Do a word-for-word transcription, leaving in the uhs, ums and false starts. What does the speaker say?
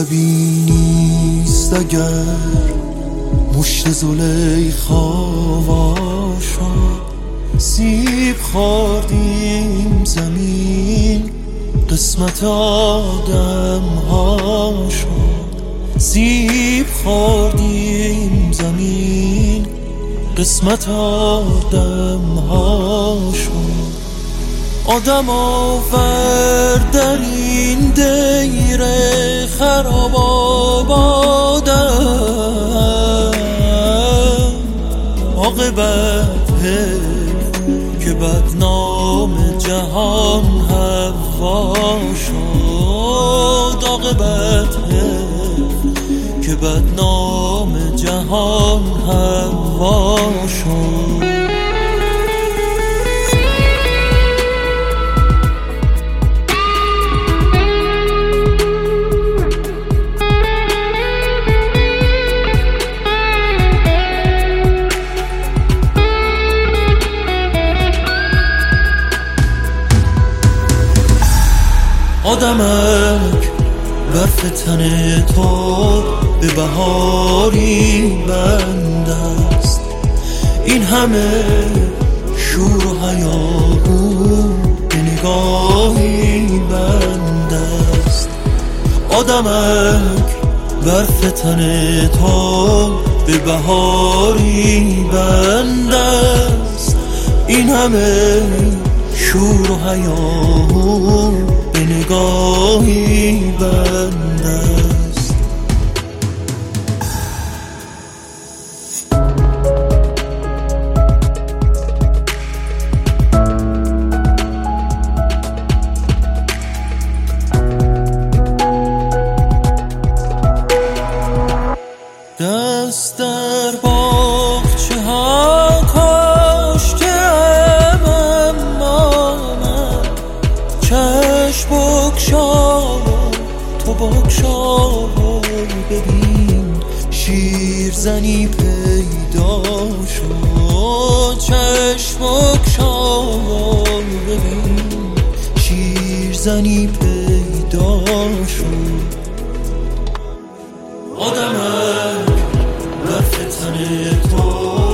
شبی نیست اگر مشت زلیخا وا شد، سیب خوردیم زمین قسمت آدم ها شد. سیب خوردیم زمین قسمت آدم ها شد. آدم آورد در این دیر خراب آبادم، عاقبت که بدنام جهان هوا شد. عاقبت که بدنام جهان هوا شد. آدمک برف تن تو به بهاری بند است، این همه شور و هیاهو به نگاهی بند است. آدمک برف تن تو به بهاری بند است، این همه شور و هیاهو به نگاهی بند است. دست در باغچه ها کاشتم، اما من چشم بگشا تو بگشا ببین شیرزنی پیدا شد. چشم بگشا ببین شیرزنی پیدا شد. آدمک برف تن تو